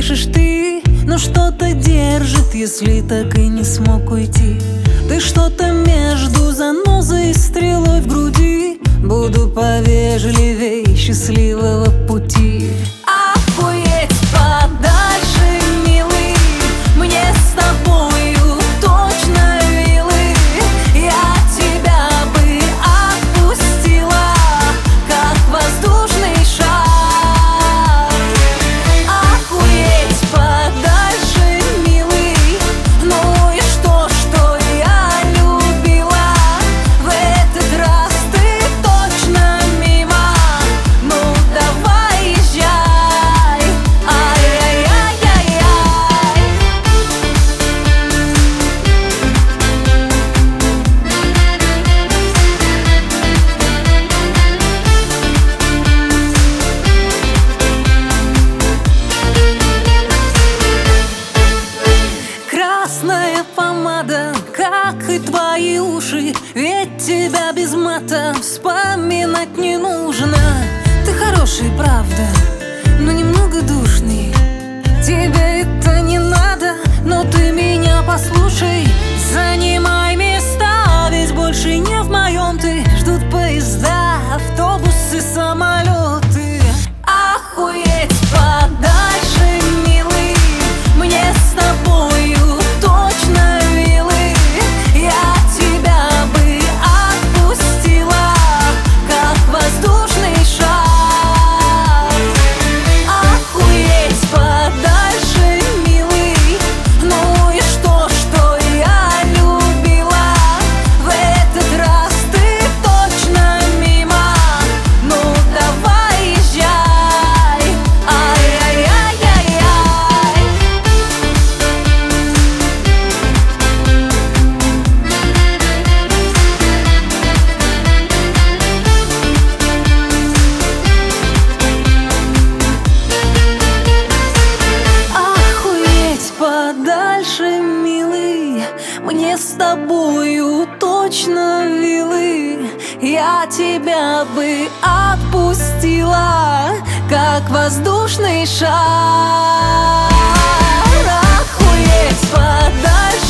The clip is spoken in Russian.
пишешь ты, но что-то держит, если так и не смог уйти. Ты что-то между занозой и стрелой в груди. Буду повежливей, счастливого пути. Охуеть подальше, милый, мне с тобою точно вилы. Я тебя бы отпустила, как воздушный шар. Охуеть подальше, милый, ну и что я любила? В этот раз ты точно мимо, ну давай езжай. Ай-яй-яй-яй-яй. Красная помада, как и твои уши, ведь тебя без мата вспоминать не нужно. Ты хороший, правда, но немного душный. Тебе это не надо, но ты меня послушай. Занимай места, ведь больше не в моем ты. Ждут поезда, автобусы, самолеты. Охуеть подальше, милый, мне с тобою точно вилы. Я тебя бы отпустила, как воздушный шар. Охуеть подальше, милый, ну и что я любила? В этот раз ты точно мимо, ну давай езжай. Ай-яй-яй-яй-яй. Охуеть подальше, милый, мне с тобою точно вилы. Я тебя бы отпустила, как воздушный шар. Охуеть подальше.